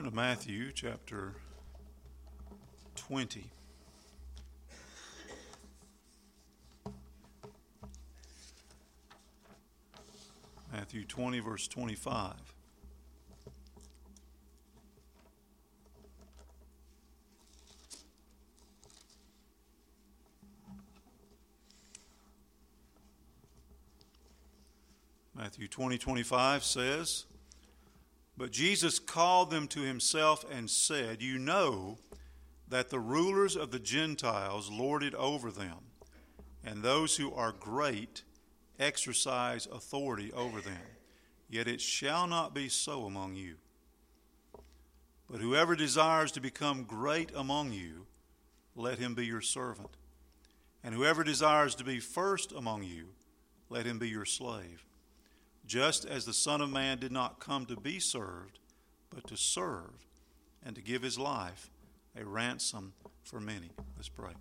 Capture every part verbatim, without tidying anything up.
Turn to Matthew chapter twenty. Matthew twenty, verse twenty-five. Matthew twenty, twenty-five says, "But Jesus called them to himself and said, 'You know that the rulers of the Gentiles lord it over them, and those who are great exercise authority over them. Yet it shall not be so among you. But whoever desires to become great among you, let him be your servant. And whoever desires to be first among you, let him be your slave. Just as the Son of Man did not come to be served, but to serve, and to give his life a ransom for many.'" Let's pray.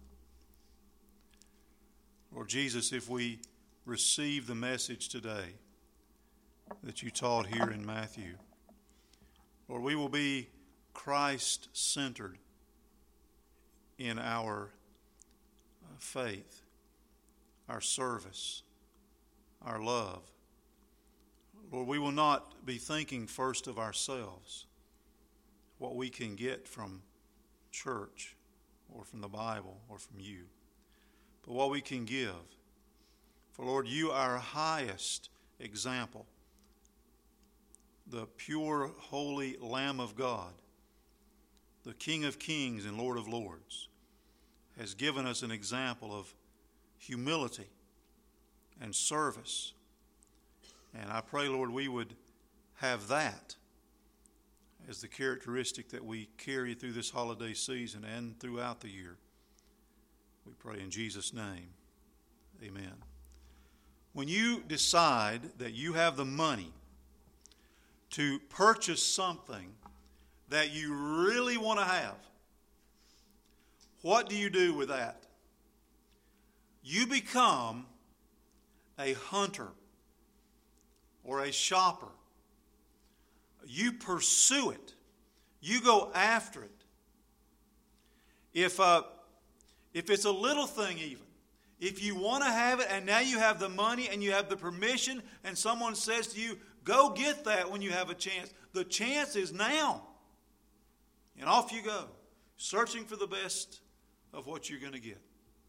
Lord Jesus, if we receive the message today that you taught here in Matthew, Lord, we will be Christ-centered in our faith, our service, our love. Lord, we will not be thinking first of ourselves, what we can get from church or from the Bible or from you, but what we can give. For, Lord, you are our highest example, the pure, holy Lamb of God, the King of kings and Lord of lords, has given us an example of humility and service. And I pray, Lord, we would have that as the characteristic that we carry through this holiday season and throughout the year. We pray in Jesus' name. Amen. When you decide that you have the money to purchase something that you really want to have, what do you do with that? You become a hunter or a shopper. You pursue it. You go after it. If uh, if it's a little thing even, if you want to have it and now you have the money and you have the permission and someone says to you, go get that when you have a chance, the chance is now. And off you go, searching for the best of what you're going to get.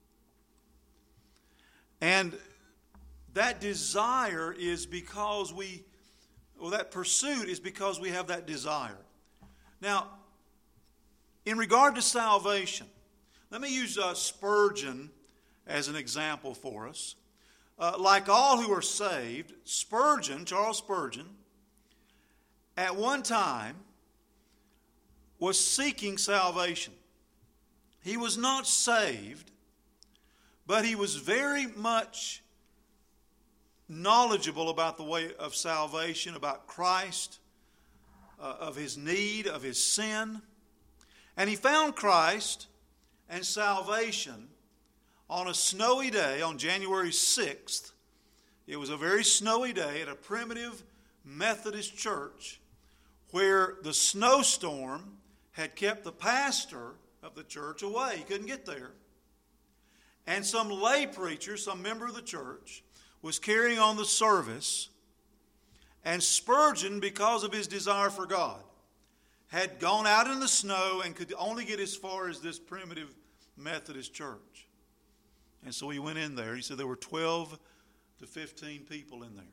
And that desire is because we, well, that pursuit is because we have that desire. Now, in regard to salvation, let me use uh, Spurgeon as an example for us. Uh, like all who are saved, Spurgeon, Charles Spurgeon, at one time was seeking salvation. He was not saved, but he was very much knowledgeable about the way of salvation, about Christ, uh, of his need, of his sin. And he found Christ and salvation on a snowy day, on January sixth. It was a very snowy day at a primitive Methodist church where the snowstorm had kept the pastor of the church away. He couldn't get there. And some lay preacher, some member of the church, was carrying on the service. And Spurgeon, because of his desire for God, had gone out in the snow and could only get as far as this primitive Methodist church. And so he went in there. He said there were twelve to fifteen people in there.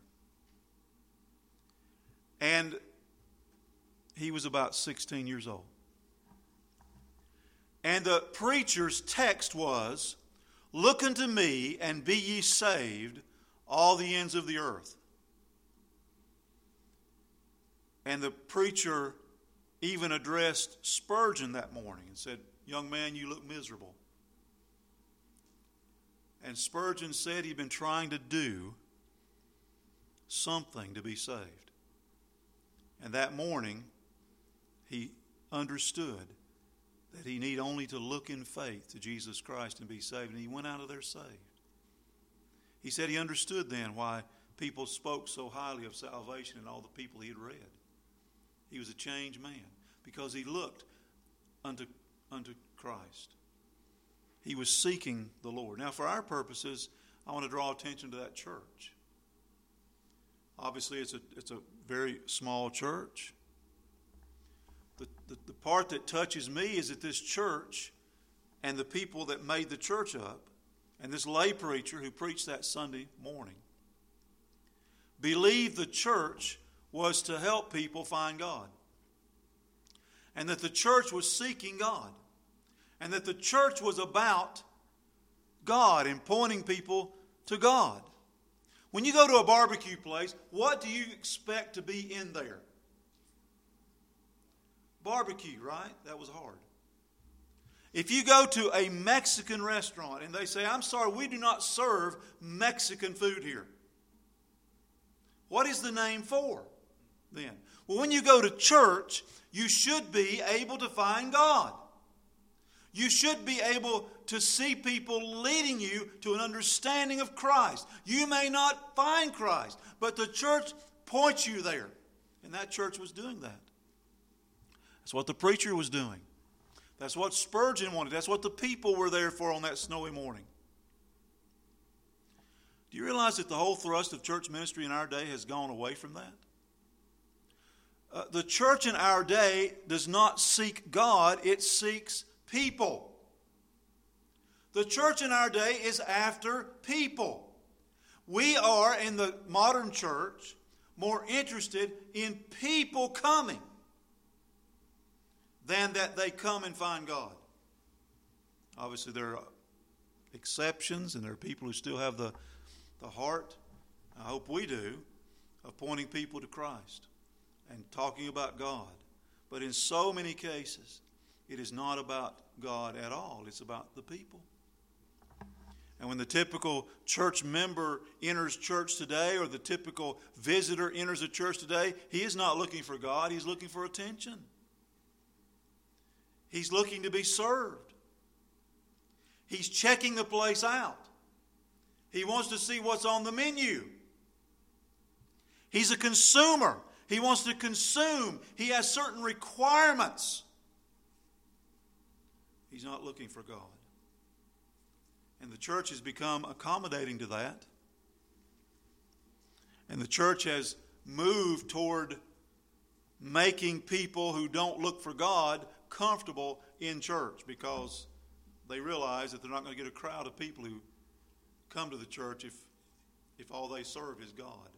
And he was about sixteen years old. And the preacher's text was, "Look unto me, and be ye saved, all the ends of the earth." And the preacher even addressed Spurgeon that morning and said, "Young man, you look miserable." And Spurgeon said he'd been trying to do something to be saved. And that morning, he understood that he need only to look in faith to Jesus Christ and be saved. And he went out of there saved. He said he understood then why people spoke so highly of salvation and all the people he had read. He was a changed man because he looked unto, unto Christ. He was seeking the Lord. Now, for our purposes, I want to draw attention to that church. Obviously, it's a, it's a very small church. The, the, the part that touches me is that this church and the people that made the church up, and this lay preacher who preached that Sunday morning, believed the church was to help people find God. And that the church was seeking God. And that the church was about God and pointing people to God. When you go to a barbecue place, what do you expect to be in there? Barbecue, right? That was hard. If you go to a Mexican restaurant and they say, I'm sorry, we do not serve Mexican food here. What is the name for then? Well, when you go to church, you should be able to find God. You should be able to see people leading you to an understanding of Christ. You may not find Christ, but the church points you there. And that church was doing that. That's what the preacher was doing. That's what Spurgeon wanted. That's what the people were there for on that snowy morning. Do you realize that the whole thrust of church ministry in our day has gone away from that? Uh, the church in our day does not seek God, it seeks people. The church in our day is after people. We are, in the modern church, more interested in people coming than that they come and find God. Obviously, there are exceptions, and there are people who still have the, the heart, I hope we do, of pointing people to Christ and talking about God. But in so many cases, it is not about God at all. It's about the people. And when the typical church member enters church today, or the typical visitor enters a church today, he is not looking for God. He's looking for attention. He's looking to be served. He's checking the place out. He wants to see what's on the menu. He's a consumer. He wants to consume. He has certain requirements. He's not looking for God. And the church has become accommodating to that. And the church has moved toward making people who don't look for God comfortable in church, because they realize that they're not going to get a crowd of people who come to the church if, if all they serve is God.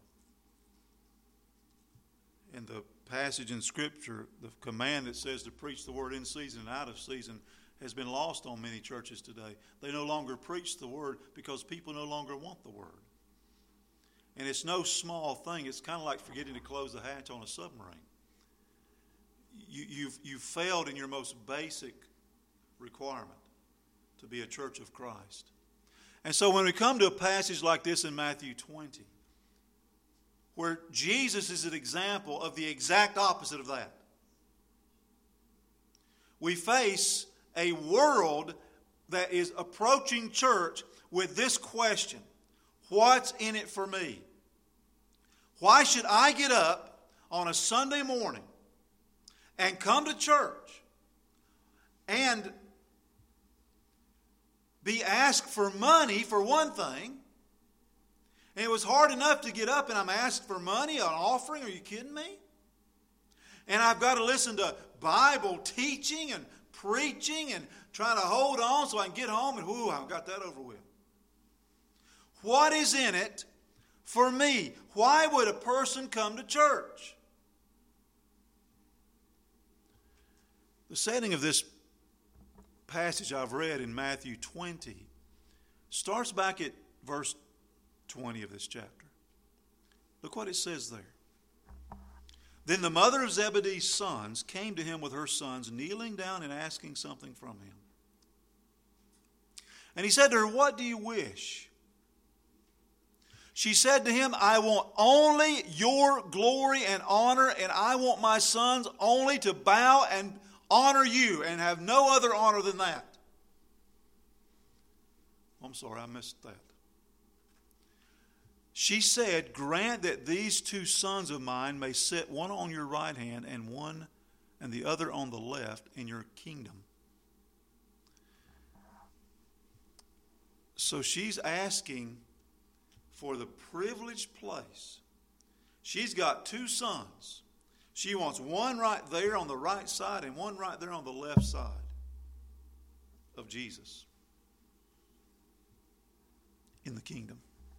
In the passage in Scripture, the command that says to preach the word in season and out of season has been lost on many churches today. They no longer preach the word because people no longer want the word. And it's no small thing. It's kind of like forgetting to close the hatch on a submarine. You, you've, you've failed in your most basic requirement to be a church of Christ. And so when we come to a passage like this in Matthew twenty, where Jesus is an example of the exact opposite of that, we face a world that is approaching church with this question: what's in it for me? Why should I get up on a Sunday morning and come to church and be asked for money, for one thing? And it was hard enough to get up and I'm asked for money, an offering. Are you kidding me? And I've got to listen to Bible teaching and preaching and trying to hold on so I can get home and whoo, I've got that over with. What is in it for me? Why would a person come to church? The setting of this passage I've read in Matthew twenty starts back at verse twenty of this chapter. Look what it says there. Then the mother of Zebedee's sons came to him with her sons, kneeling down and asking something from him. And he said to her, "What do you wish?" She said to him, "I want only your glory and honor, and I want my sons only to bow and honor you and have no other honor than that." I'm sorry, I missed that. She said, "Grant that these two sons of mine may sit one on your right hand and one and the other on the left in your kingdom. So she's asking for the privileged place. She's got two sons. She wants one right there on the right side and one right there on the left side of Jesus in the kingdom.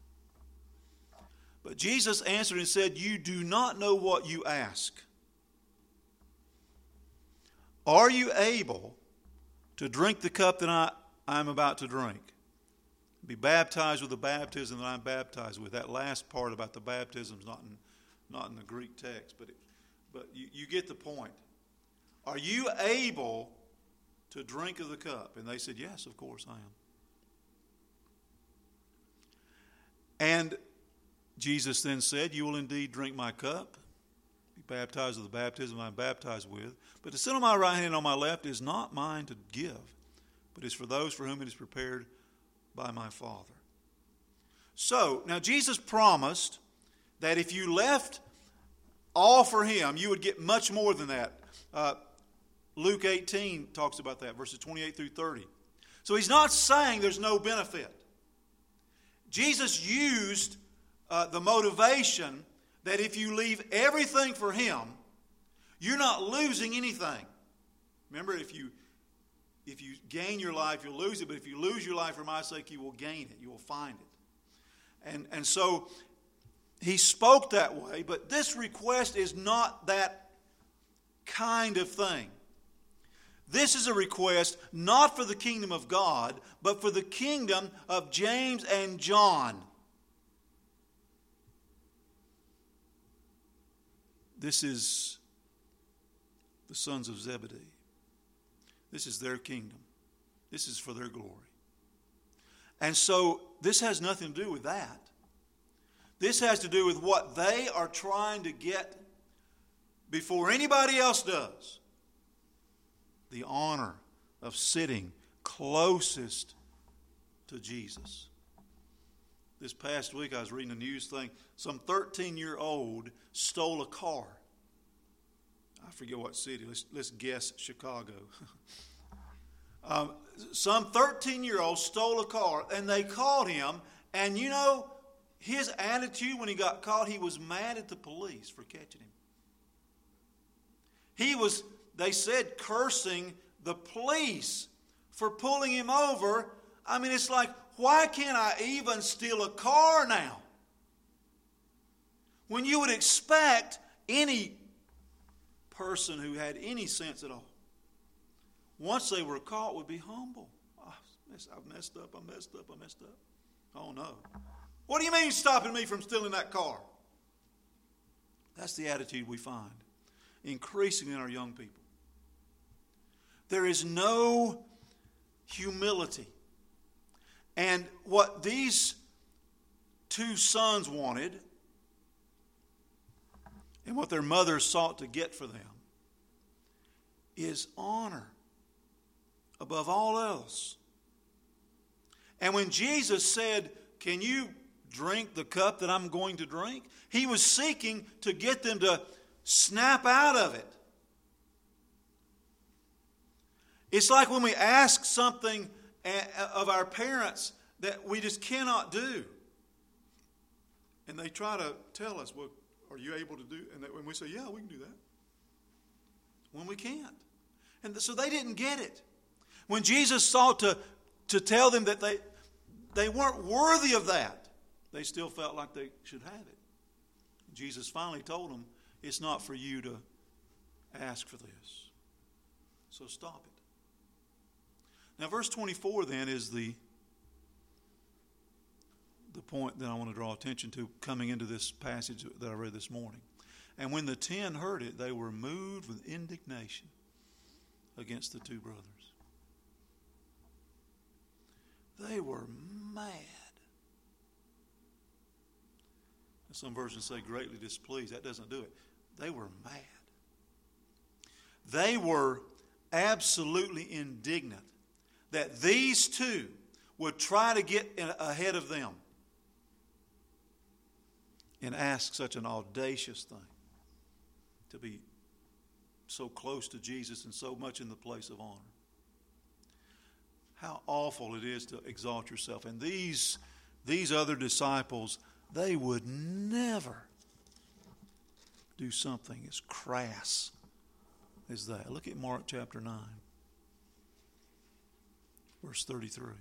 But Jesus answered and said, "You do not know what you ask. Are you able to drink the cup that I, I'm about to drink? Be baptized with the baptism that I'm baptized with." That last part about the baptism is not in, not in the Greek text, but, it, but you, you get the point. Are you able to drink of the cup? And they said, "Yes, of course I am." And Jesus then said, "You will indeed drink my cup, be baptized with the baptism I'm baptized with. But to sit on my right hand and on my left is not mine to give, but is for those for whom it is prepared by my Father." So, now Jesus promised that if you left all for him, you would get much more than that. Uh, Luke eighteen talks about that, verses twenty-eight through thirty. So he's not saying there's no benefit. Jesus used uh, the motivation that if you leave everything for him, you're not losing anything. Remember, if you if you gain your life, you'll lose it. But if you lose your life for my sake, you will gain it. You will find it. And, and so he spoke that way, but this request is not that kind of thing. This is a request not for the kingdom of God, but for the kingdom of James and John. This is the sons of Zebedee. This is their kingdom. This is for their glory. And so this has nothing to do with that. This has to do with what they are trying to get before anybody else does. The honor of sitting closest to Jesus. This past week I was reading a news thing. Some thirteen-year-old stole a car. I forget what city. Let's, let's guess Chicago. um, some thirteen-year-old stole a car, and they caught him. And you know, his attitude when he got caught, he was mad at the police for catching him. He was, they said, cursing the police for pulling him over. I mean, it's like, why can't I even steal a car now? When you would expect any person who had any sense at all, once they were caught, would be humble. Oh, I messed up, I messed up, I messed up. Oh no. What do you mean stopping me from stealing that car? That's the attitude we find increasing in our young people. There is no humility. And what these two sons wanted, and what their mother sought to get for them, is honor above all else. And when Jesus said, "Can you drink the cup that I'm going to drink?" he was seeking to get them to snap out of it. It's like when we ask something of our parents that we just cannot do. And they try to tell us, "Well, are you able to do?" And when we say, "Yeah, we can do that." When we can't. And so they didn't get it. When Jesus sought to, to tell them that they, they weren't worthy of that, they still felt like they should have it. Jesus finally told them, "It's not for you to ask for this. So stop it." Now, verse twenty-four then is the, the point that I want to draw attention to coming into this passage that I read this morning. "And when the ten heard it, they were moved with indignation against the two brothers." They were mad. Some versions say greatly displeased. That doesn't do it. They were mad. They were absolutely indignant that these two would try to get ahead of them and ask such an audacious thing, to be so close to Jesus and so much in the place of honor. How awful it is to exalt yourself. And these, these other disciples, they would never do something as crass as that. Look at Mark chapter nine, verse thirty-three.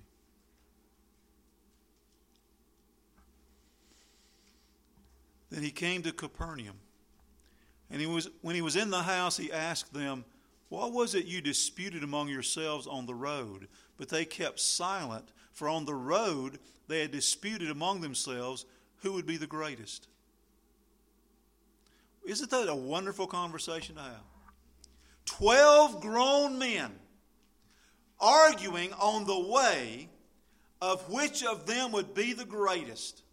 Then he came to Capernaum, and he was when he was in the house, he asked them, "What was it you disputed among yourselves on the road?" But they kept silent, for on the road they had disputed among themselves who would be the greatest. Isn't that a wonderful conversation to have? Twelve grown men arguing on the way of which of them would be the greatest.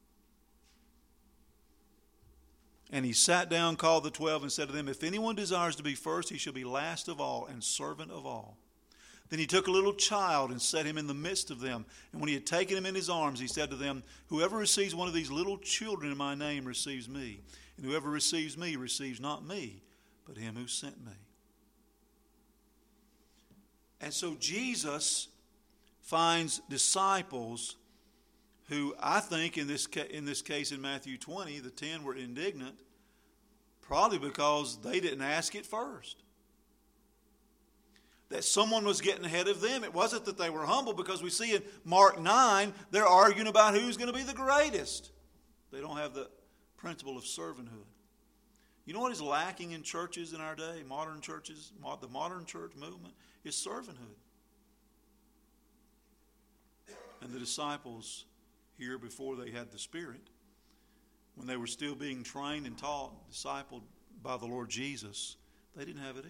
And he sat down, called the twelve, and said to them, "If anyone desires to be first, he shall be last of all and servant of all." Then he took a little child and set him in the midst of them. And when he had taken him in his arms, he said to them, "Whoever receives one of these little children in my name receives me. And whoever receives me receives not me, but him who sent me." And so Jesus finds disciples who, I think in this ca- in this case in Matthew twenty, the ten were indignant, probably because they didn't ask it first. That someone was getting ahead of them. It wasn't that they were humble, because we see in Mark nine, they're arguing about who's going to be the greatest. They don't have the principle of servanthood. You know what is lacking in churches in our day, modern churches, the modern church movement, is servanthood. And the disciples here, before they had the Spirit, when they were still being trained and taught, discipled by the Lord Jesus, they didn't have it either.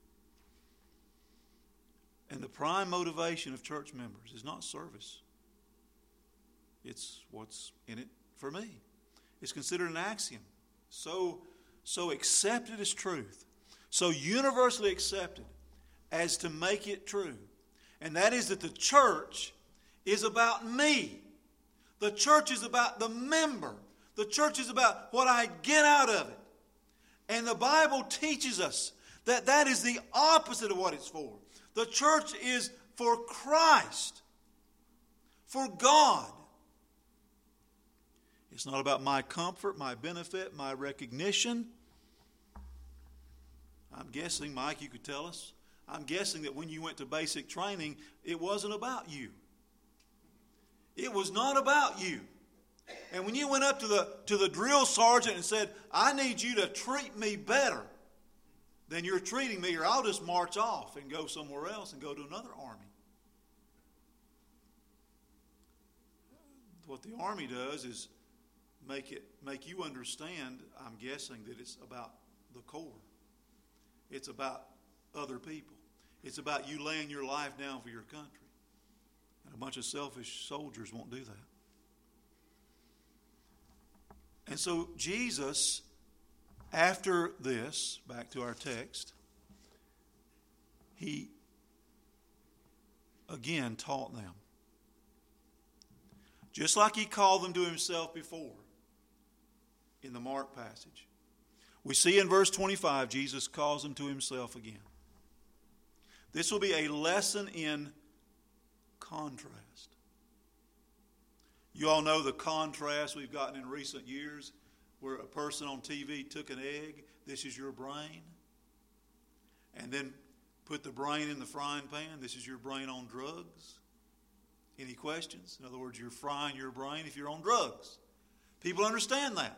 And the prime motivation of church members is not service. It's what's in it for me. It's considered an axiom. So, so accepted as truth. So universally accepted as to make it true. And that is that the church is about me. The church is about the member. The church is about what I get out of it. And the Bible teaches us that that is the opposite of what it's for. The church is for Christ, for God. It's not about my comfort, my benefit, my recognition. I'm guessing, Mike, you could tell us, I'm guessing that when you went to basic training, it wasn't about you. It was not about you. And when you went up to the, to the drill sergeant and said, "I need you to treat me better than you're treating me, or I'll just march off and go somewhere else and go to another army." What the army does is make it make you understand, I'm guessing, that it's about the core. It's about other people. It's about you laying your life down for your country. And a bunch of selfish soldiers won't do that. And so Jesus, after this, back to our text, he again taught them. Just like he called them to himself before in the Mark passage. We see in verse twenty-five, Jesus calls them to himself again. This will be a lesson in contrast. You all know the contrast we've gotten in recent years, where a person on T V took an egg, "This is your brain," and then put the brain in the frying pan, "This is your brain on drugs." Any questions? In other words, you're frying your brain if you're on drugs. People understand that.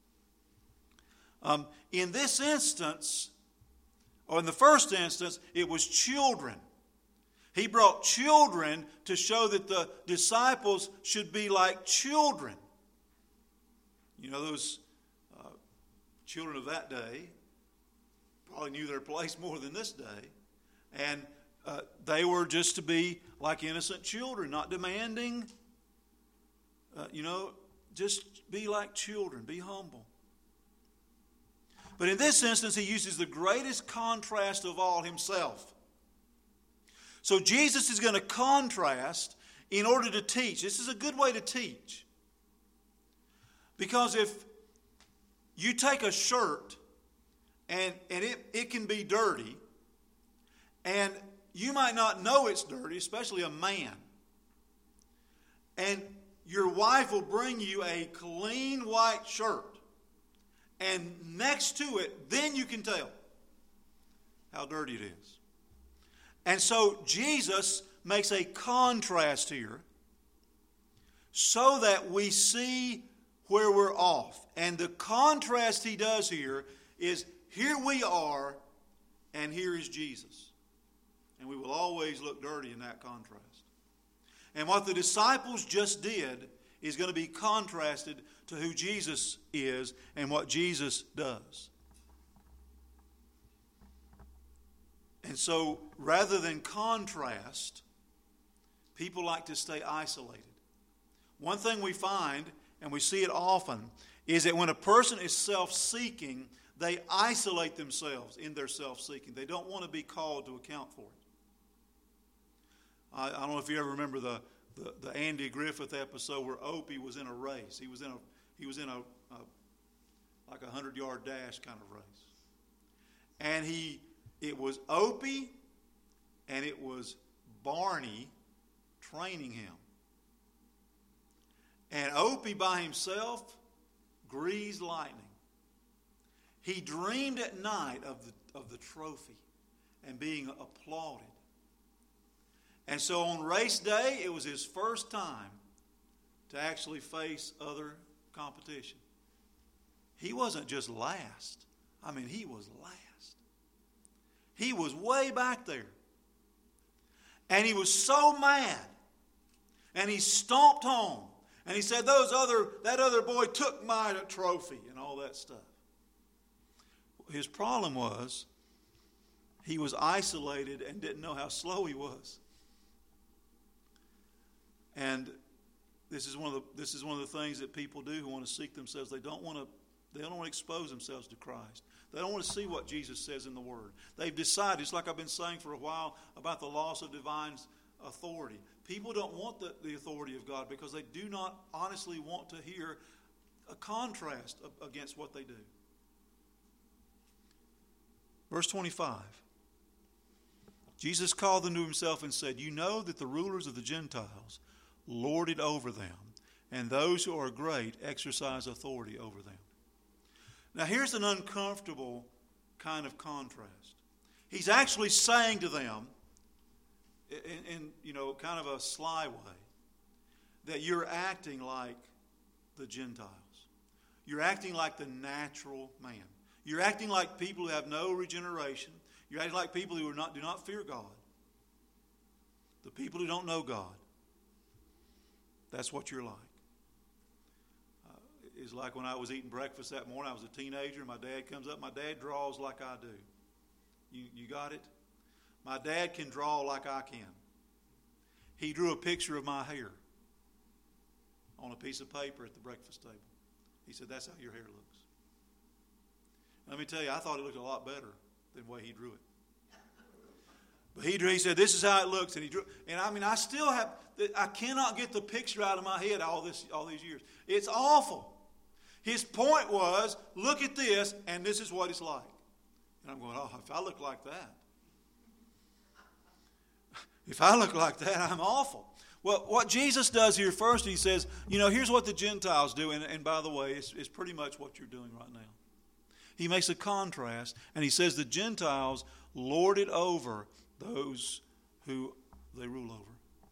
Um, in this instance, or in the first instance, it was children. He brought children to show that the disciples should be like children. You know, those uh, children of that day probably knew their place more than this day. And uh, they were just to be like innocent children, not demanding. Uh, you know, just be like children, be humble. But in this instance, he uses the greatest contrast of all, himself. So Jesus is going to contrast in order to teach. This is a good way to teach. Because if you take a shirt And, and it, it can be dirty. And you might not know it's dirty, especially a man. And your wife will bring you a clean white shirt. And next to it, then you can tell how dirty it is. And so Jesus makes a contrast here so that we see where we're off. And the contrast he does here is, here we are, and here is Jesus. And we will always look dirty in that contrast. And what the disciples just did is going to be contrasted to who Jesus is and what Jesus does. And so, rather than contrast, people like to stay isolated. One thing we find, and we see it often, is that when a person is self-seeking, they isolate themselves in their self-seeking. They don't want to be called to account for it. I, I don't know if you ever remember the, the, the Andy Griffith episode where Opie was in a race. He was in a he was in a, a like a hundred-yard dash kind of race, and he it was Opie and it was Barney training him. And Opie by himself, greased lightning. He dreamed at night of the, of the trophy and being applauded. And so on race day, it was his first time to actually face other competition. He wasn't just last. I mean, he was last. He was way back there. And he was so mad. And he stomped home. And he said, "Those other that other boy took my trophy," and all that stuff. His problem was he was isolated and didn't know how slow he was. And this is one of the this is one of the things that people do who want to seek themselves. They don't want to they don't want to expose themselves to Christ. They don't want to see what Jesus says in the Word. They've decided, it's like I've been saying for a while about the loss of divine authority. People don't want the, the authority of God because they do not honestly want to hear a contrast against what they do. Verse twenty-five. Jesus called them to himself and said, "You know that the rulers of the Gentiles lord it over them, and those who are great exercise authority over them." Now here's an uncomfortable kind of contrast. He's actually saying to them, in, in you know, kind of a sly way, that you're acting like the Gentiles. You're acting like the natural man. You're acting like people who have no regeneration. You're acting like people who are not do not fear God. The people who don't know God. That's what you're like. Uh, it's like when I was eating breakfast that morning. I was a teenager, and my dad comes up. My dad draws like I do. You, you got it? My dad can draw like I can. He drew a picture of my hair on a piece of paper at the breakfast table. He said, "That's how your hair looks." Let me tell you, I thought it looked a lot better than the way he drew it. But he drew, he said, "This is how it looks," and he drew. And I mean, I still have, I cannot get the picture out of my head all this, all these years. It's awful. His point was, look at this, and this is what it's like. And I'm going, oh, if I look like that, if I look like that, I'm awful. Well, what Jesus does here first, he says, you know, here's what the Gentiles do. And, and by the way, it's, it's pretty much what you're doing right now. He makes a contrast, and he says the Gentiles lord it over those who they rule over.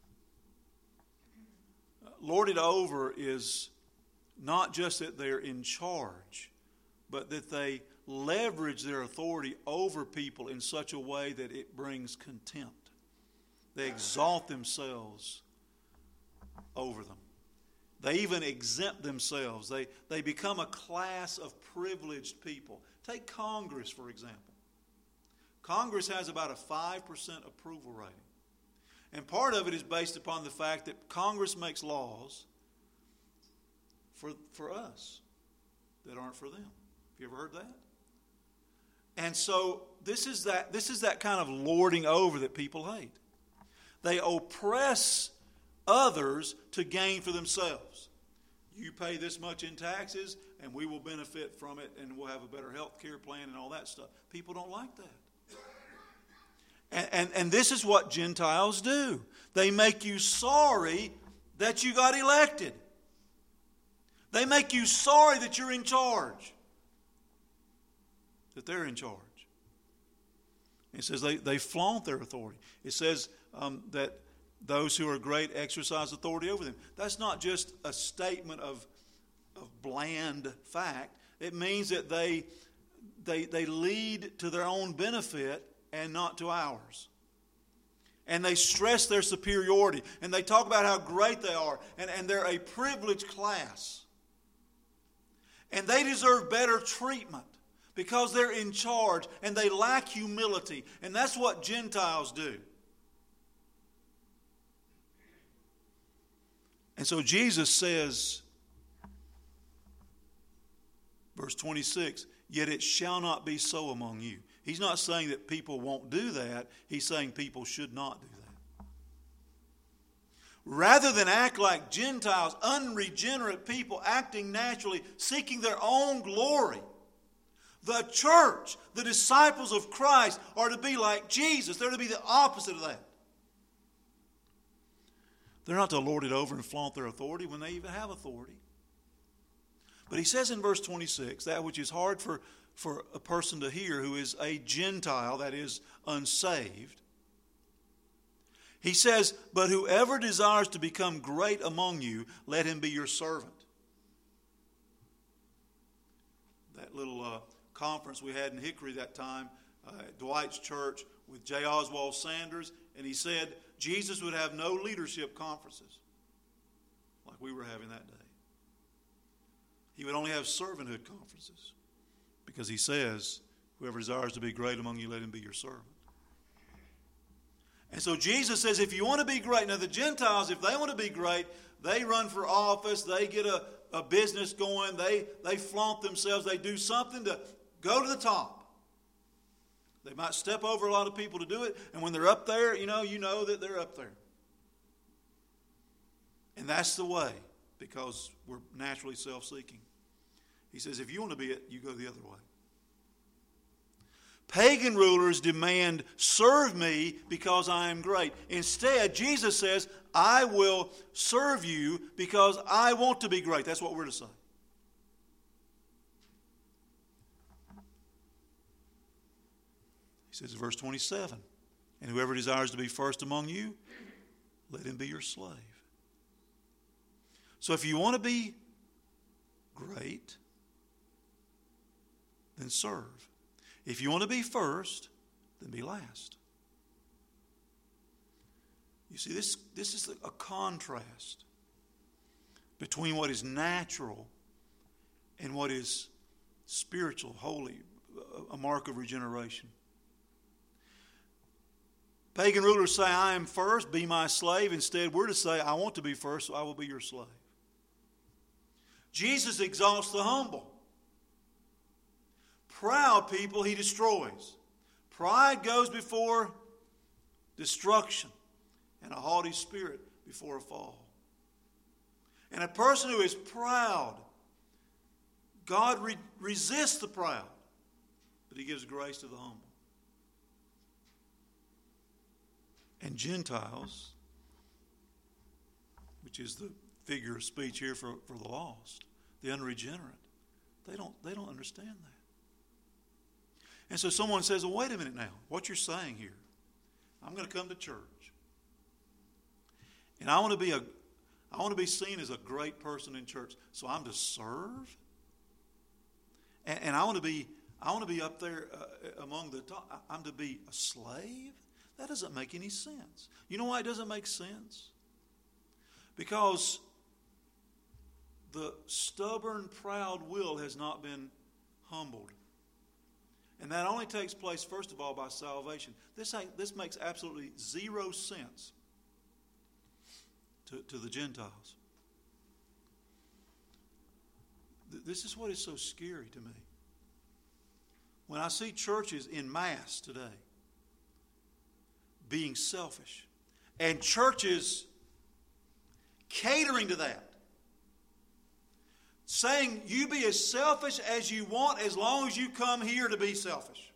Lord it over is not just that they're in charge, but that they leverage their authority over people in such a way that it brings contempt. They exalt themselves over them. They even exempt themselves. They, they become a class of privileged people. Take Congress, for example. Congress has about a five percent approval rating. And part of it is based upon the fact that Congress makes laws for, for us that aren't for them. Have you ever heard that? And so this is that, this is that kind of lording over that people hate. They oppress others to gain for themselves. you pay this much in taxes and we will benefit from it and we'll have a better health care plan and all that stuff. People don't like that. And, and, and this is what Gentiles do. They make you sorry that you got elected. They make you sorry that you're in charge. That they're in charge. It says they, they flaunt their authority. It says um, that those who are great exercise authority over them. That's not just a statement of, of bland fact. It means that they, they, they lead to their own benefit and not to ours. And they stress their superiority. And they talk about how great they are. And, and they're a privileged class. And they deserve better treatment because they're in charge and they lack humility. And that's what Gentiles do. And so Jesus says, verse twenty-six, yet it shall not be so among you. He's not saying that people won't do that. He's saying people should not do that. Rather than act like Gentiles, unregenerate people acting naturally, seeking their own glory, the church, the disciples of Christ, are to be like Jesus. They're to be the opposite of that. They're not to lord it over and flaunt their authority when they even have authority. But he says in verse twenty-six, that which is hard for, for a person to hear who is a Gentile, that is unsaved. He says, but whoever desires to become great among you, let him be your servant. That little uh, conference we had in Hickory that time, uh, at Dwight's church with J. Oswald Sanders, and he said Jesus would have no leadership conferences like we were having that day. He would only have servanthood conferences because he says, whoever desires to be great among you, let him be your servant. And so Jesus says, if you want to be great, now the Gentiles, if they want to be great, they run for office, they get a, a business going, they, they flaunt themselves, they do something to go to the top. They might step over a lot of people to do it, and when they're up there, you know, you know that they're up there. And that's the way, because we're naturally self-seeking. He says, if you want to be it, you go the other way. Pagan rulers demand, serve me because I am great. Instead, Jesus says, I will serve you because I want to be great. That's what we're to say. He says in verse twenty-seven, and whoever desires to be first among you, let him be your slave. So if you want to be great, then serve. If you want to be first, then be last. You see, this, this is a contrast between what is natural and what is spiritual, holy, a mark of regeneration. Pagan rulers say, I am first, be my slave. Instead, we're to say, I want to be first, so I will be your slave. Jesus exalts the humble. Proud people he destroys. Pride goes before destruction, and a haughty spirit before a fall. And a person who is proud, God re- resists the proud, but he gives grace to the humble. And Gentiles, which is the figure of speech here for, for the lost, the unregenerate, they don't, they don't understand that. And so someone says, well, wait a minute now. What you're saying here, I'm going to come to church. And I want to be a, I want to be seen as a great person in church. So I'm to serve. And, and I want to be, I want to be up there uh, among the top. I'm to be a slave. That doesn't make any sense. You know why it doesn't make sense? Because the stubborn, proud will has not been humbled. And that only takes place, first of all, by salvation. This, ain't, this makes absolutely zero sense to, to the Gentiles. Th- this is what is so scary to me. When I see churches en masse today being selfish, and churches catering to that, saying you be as selfish as you want as long as you come here to be selfish.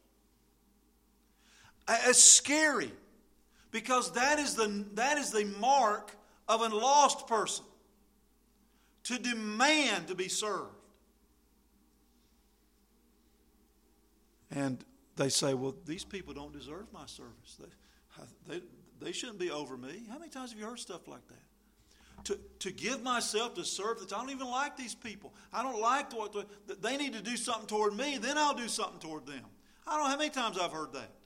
It's scary because that is the, that is the mark of a lost person, to demand to be served. And they say, well, these people don't deserve my service. They, they, they shouldn't be over me. How many times have you heard stuff like that? To, to give myself to serve, that I don't even like these people. I don't like what they need to do something toward me, then I'll do something toward them. I don't know how many times I've heard that.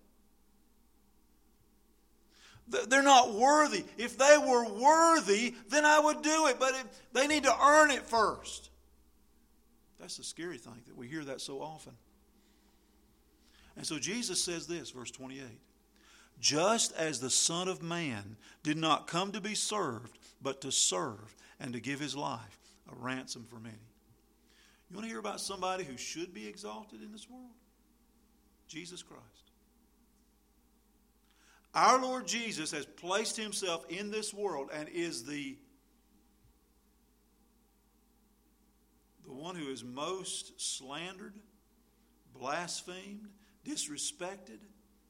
They're not worthy. If they were worthy, then I would do it. But if, they need to earn it first. That's the scary thing, that we hear that so often. And so Jesus says this, verse twenty-eight. Just as the Son of Man did not come to be served, but to serve and to give his life a ransom for many. You want to hear about somebody who should be exalted in this world? Jesus Christ. Our Lord Jesus has placed himself in this world and is the, the one who is most slandered, blasphemed, disrespected.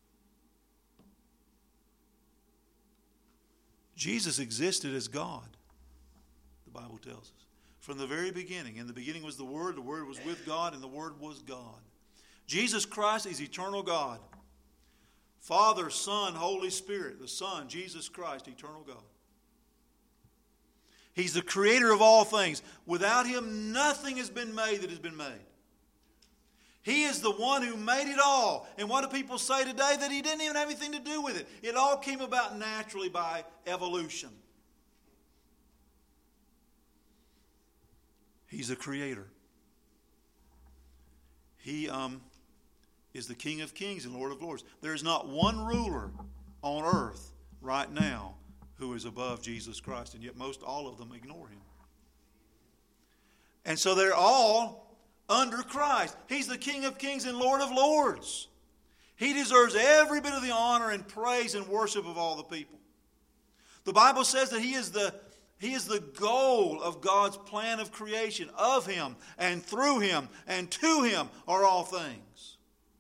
Jesus existed as God, the Bible tells us. From the very beginning. In the beginning was the Word, the Word was with God, and the Word was God. Jesus Christ is eternal God. Father, Son, Holy Spirit. The Son, Jesus Christ, eternal God. He's the creator of all things. Without him, nothing has been made that has been made. He is the one who made it all. And what do people say today? That he didn't even have anything to do with it. It all came about naturally by evolution. He's the creator. He um, is the King of Kings and Lord of Lords. There is not one ruler on earth right now who is above Jesus Christ, and yet most all of them ignore him. And so they're all under Christ. He's the King of Kings and Lord of Lords. He deserves every bit of the honor and praise and worship of all the people. The Bible says that he is the, he is the goal of God's plan of creation. Of him and through him and to him are all things.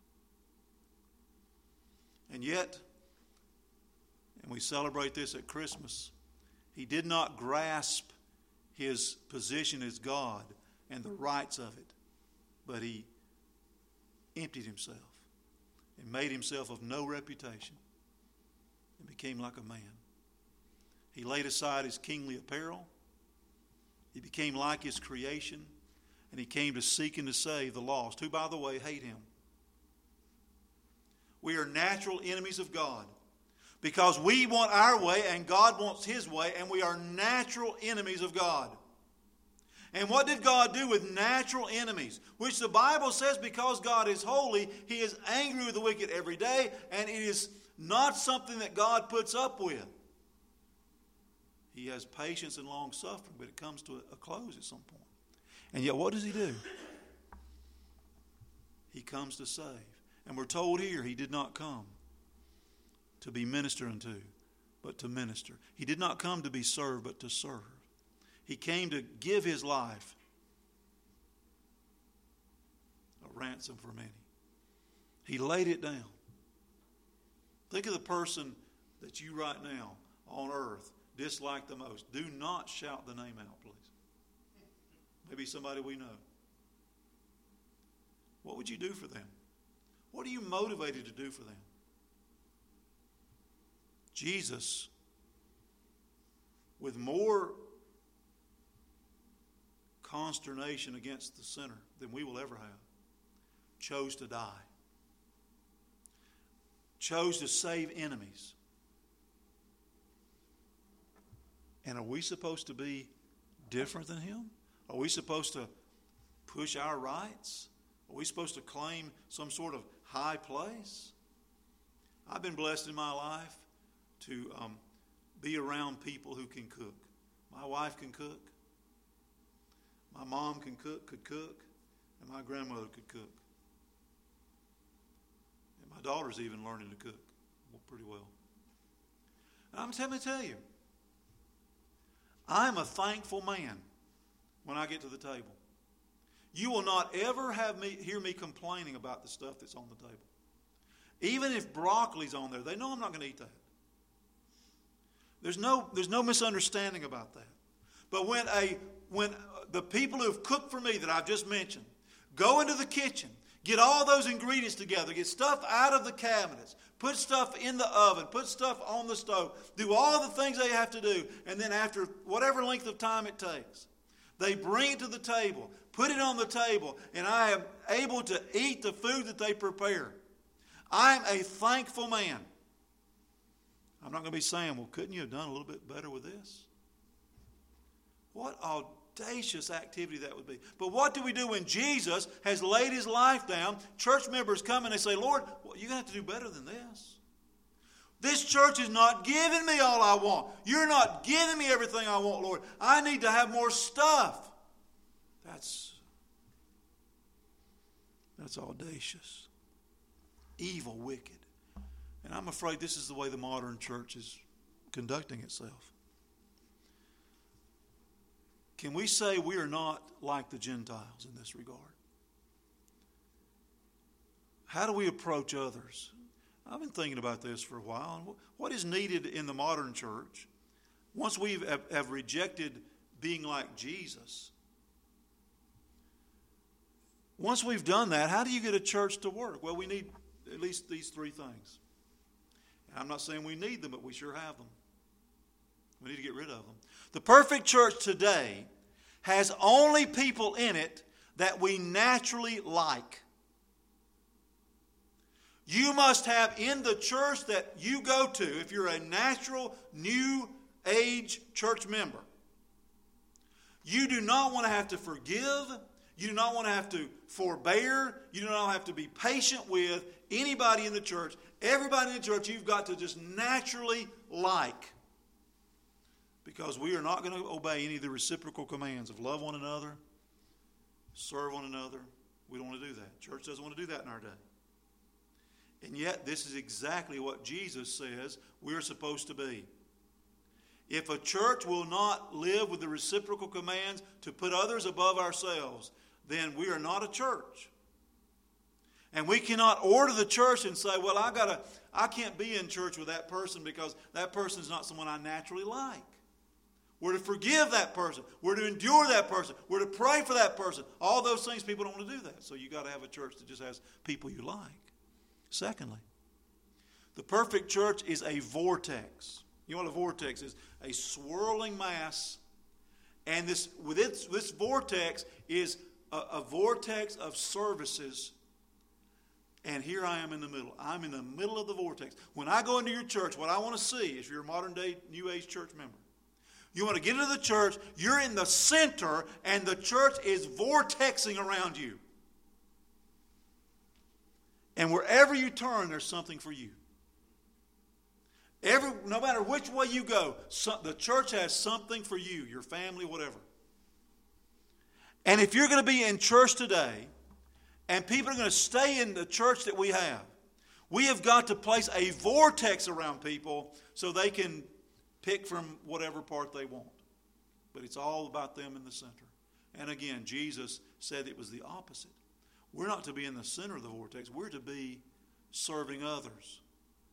And yet, and we celebrate this at Christmas, he did not grasp his position as God and the rights of it. But he emptied himself and made himself of no reputation and became like a man. He laid aside his kingly apparel. He became like his creation. And he came to seek and to save the lost, who, by the way, hate him. We are natural enemies of God because we want our way and God wants his way, and we are natural enemies of God. And what did God do with natural enemies? Which the Bible says because God is holy, he is angry with the wicked every day, and it is not something that God puts up with. He has patience and long suffering, but it comes to a close at some point. And yet what does he do? He comes to save. And we're told here he did not come to be ministered unto, but to minister. He did not come to be served, but to serve. He came to give his life a ransom for many. He laid it down. Think of the person that you right now on earth dislike the most. Do not shout the name out, please. Maybe somebody we know. What would you do for them? What are you motivated to do for them? Jesus, with more consternation against the sinner than we will ever have, chose to die. Chose to save enemies. And are we supposed to be different than him? Are we supposed to push our rights? Are we supposed to claim some sort of high place? I've been blessed in my life to um, be around people who can cook. My wife can cook. My mom can cook, could cook, and my grandmother could cook. And my daughter's even learning to cook pretty well. And I'm telling tell you, I'm a thankful man when I get to the table. you will not ever have me hear me complaining about the stuff that's on the table. Even if broccoli's on there, they know I'm not going to eat that. There's no, there's no misunderstanding about that. But when a when the people who have cooked for me that I've just mentioned go into the kitchen, get all those ingredients together, get stuff out of the cabinets, put stuff in the oven, put stuff on the stove, do all the things they have to do, and then after whatever length of time it takes, they bring it to the table, put it on the table, and I am able to eat the food that they prepare. I'm a thankful man. I'm not going to be saying, well, couldn't you have done a little bit better with this? What audacious activity that would be. But what do we do when Jesus has laid his life down? Church members come and they say, Lord, well, you're going to have to do better than this. This church is not giving me all I want. You're not giving me everything I want, Lord. I need to have more stuff. That's, that's audacious. Evil, wicked. And I'm afraid this is the way the modern church is conducting itself. Can we say we are not like the Gentiles in this regard? How do we approach others? I've been thinking about this for a while. What is needed in the modern church, once we have, have rejected being like Jesus, once we've done that, how do you get a church to work? Well, we need at least these three things. I'm not saying we need them, but we sure have them. We need to get rid of them. The perfect church today has only people in it that we naturally like. You must have in the church that you go to, if you're a natural new age church member, you do not want to have to forgive. You do not want to have to forbear. You do not have to be patient with anybody in the church. Everybody in the church you've got to just naturally like. Because we are not going to obey any of the reciprocal commands of love one another, serve one another. We don't want to do that. Church doesn't want to do that in our day. And yet, this is exactly what Jesus says we're supposed to be. If a church will not live with the reciprocal commands to put others above ourselves, then we are not a church. And we cannot order the church and say, well, I gotta, I can't be in church with that person because that person is not someone I naturally like. We're to forgive that person. We're to endure that person. We're to pray for that person. All those things, people don't want to do that. So you've got to have a church that just has people you like. Secondly, the perfect church is a vortex. You know what a vortex is? A swirling mass. And this, with its, this vortex is a, a vortex of services. And here I am in the middle. I'm in the middle of the vortex. When I go into your church, what I want to see, if you're a modern day New Age church member, you want to get into the church, you're in the center, and the church is vortexing around you. And wherever you turn, there's something for you. Every, no matter which way you go, so, the church has something for you, your family, whatever. And if you're going to be in church today, and people are going to stay in the church that we have, we have got to place a vortex around people so they can pick from whatever part they want. But it's all about them in the center. And again, Jesus said it was the opposite. We're not to be in the center of the vortex. We're to be serving others.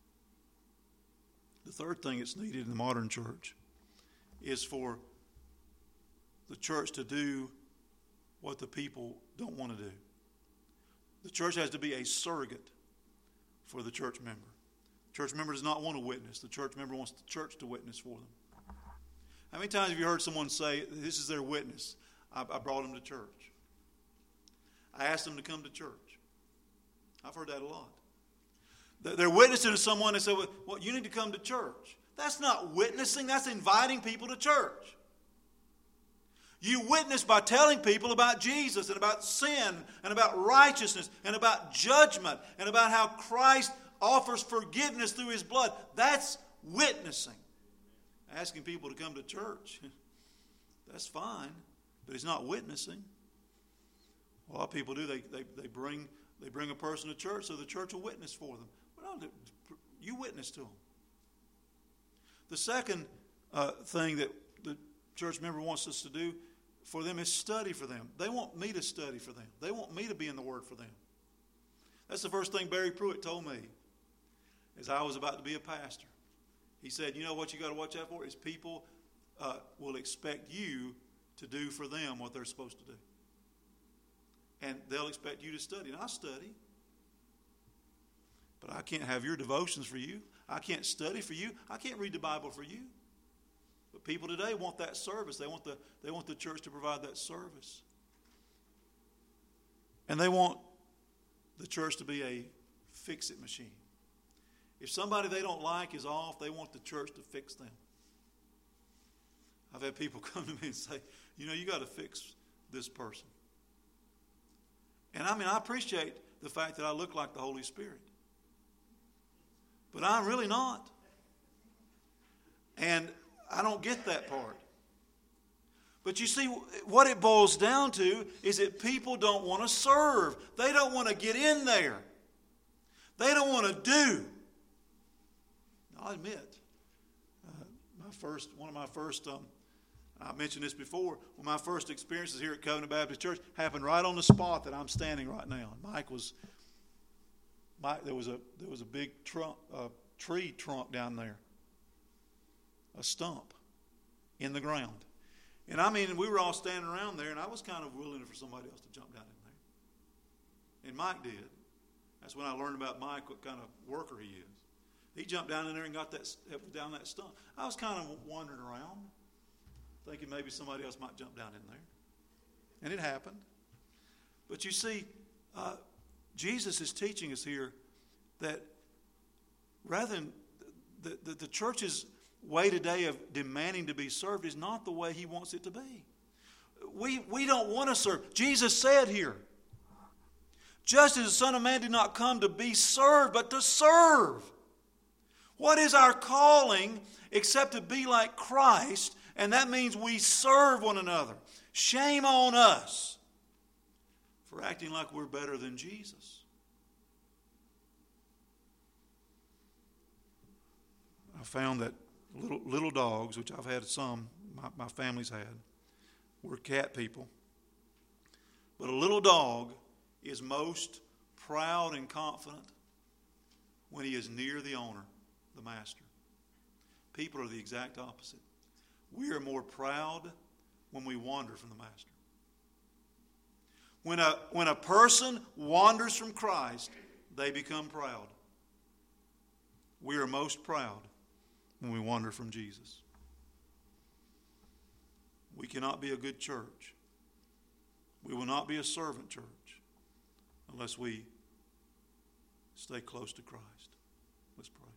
The third thing that's needed in the modern church is for the church to do what the people don't want to do. The church has to be a surrogate for the church member. The church member does not want to witness. The church member wants the church to witness for them. How many times have you heard someone say, this is their witness? I, I brought them to church. I asked them to come to church. I've heard that a lot. They're witnessing to someone and say, well, well, you need to come to church. That's not witnessing. That's inviting people to church. You witness by telling people about Jesus and about sin and about righteousness and about judgment and about how Christ offers forgiveness through his blood. That's witnessing. Asking people to come to church, that's fine, but it's not witnessing. A lot of people do. They, they, they, bring, they bring a person to church so the church will witness for them. Well, you witness to them. The second uh, thing that the church member wants us to do for them is study for them. They want me to study for them. They want me to be in the Word for them. That's the first thing Barry Pruitt told me as I was about to be a pastor. He said, you know what you got to watch out for is people uh, will expect you to do for them what they're supposed to do. And they'll expect you to study. And I study. But I can't have your devotions for you. I can't study for you. I can't read the Bible for you. But people today want that service. They want the, they want the church to provide that service. And they want the church to be a fix-it machine. If somebody they don't like is off, they want the church to fix them. I've had people come to me and say, you know, you got to fix this person. And I mean, I appreciate the fact that I look like the Holy Spirit. But I'm really not. And I don't get that part. But you see, what it boils down to is that people don't want to serve. They don't want to get in there. They don't want to do. I'll admit, uh, my first, one of my first, um, I mentioned this before, one of my first experiences here at Covenant Baptist Church happened right on the spot that I'm standing right now. Mike was, Mike, there was a there was a big trunk, uh, tree trunk down there, a stump in the ground, and I mean we were all standing around there, and I was kind of willing for somebody else to jump down in there, and Mike did. That's when I learned about Mike, what kind of worker he is. He jumped down in there and got that down that stump. I was kind of wandering around, thinking maybe somebody else might jump down in there. And it happened. But you see, uh, Jesus is teaching us here that rather than the, the, the church's way today of demanding to be served is not the way he wants it to be. We, we don't want to serve. Jesus said here, just as the Son of Man did not come to be served, but to serve. What is our calling except to be like Christ? And that means we serve one another. Shame on us for acting like we're better than Jesus. I found that little, little dogs, which I've had some, my, my family's had, were cat people. But a little dog is most proud and confident when he is near the owner, the master. People are the exact opposite. We are more proud when we wander from the master. When a, when a person wanders from Christ, they become proud. We are most proud when we wander from Jesus. We cannot be a good church. We will not be a servant church unless we stay close to Christ. Let's pray.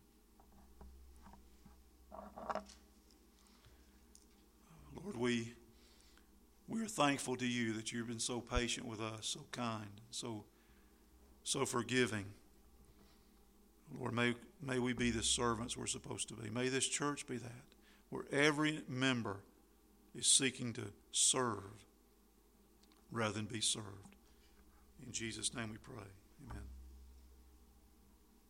Lord, we, we are thankful to you that you've been so patient with us, so kind, so, so forgiving. Lord, may, may we be the servants we're supposed to be. May this church be that, where every member is seeking to serve rather than be served. In Jesus' name we pray. Amen.